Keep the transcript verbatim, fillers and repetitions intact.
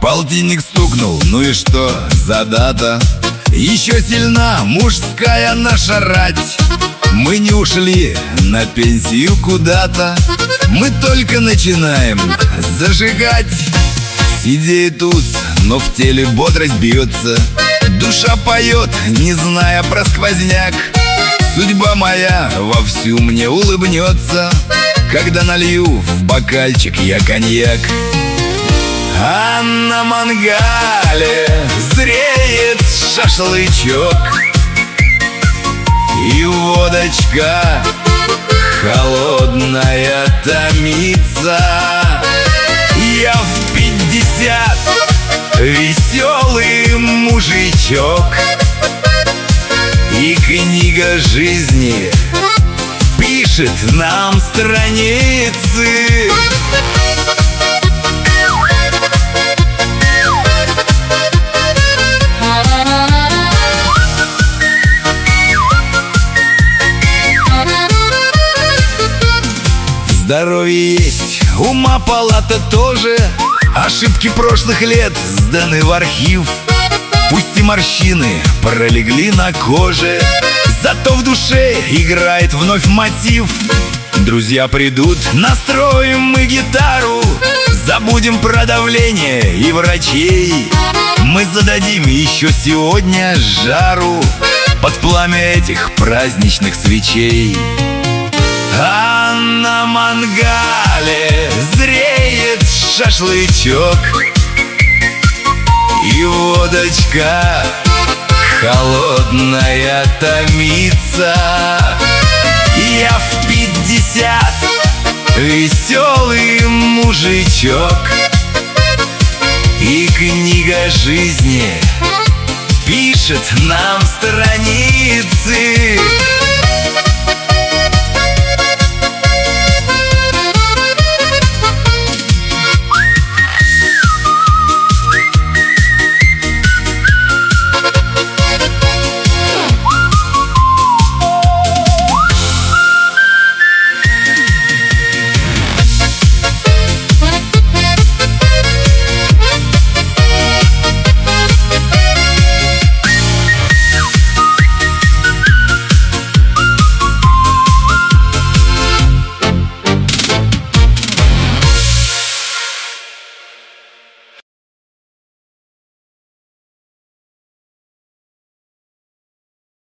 Полтинник стукнул, ну и что за дата? Еще сильна мужская наша рать. Мы не ушли на пенсию куда-то, мы только начинаем зажигать. Сидеет тут, но в теле бодрость бьется, душа поет, не зная про сквозняк. Судьба моя вовсю мне улыбнется, когда налью в бокальчик я коньяк. А на мангале зреет шашлычок, и водочка холодная томится. Я в пятьдесят веселый мужичок, и книга жизни пишет нам страницы. Здоровье есть, ума палата тоже, ошибки прошлых лет сданы в архив. Пусть и морщины пролегли на коже, зато в душе играет вновь мотив. Друзья придут, настроим мы гитару, забудем про давление и врачей. Мы зададим еще сегодня жару под пламя этих праздничных свечей. А на мангале зреет шашлычок, и водочка холодная томится. Я в пятьдесят веселый мужичок, и книга жизни пишет нам страницы.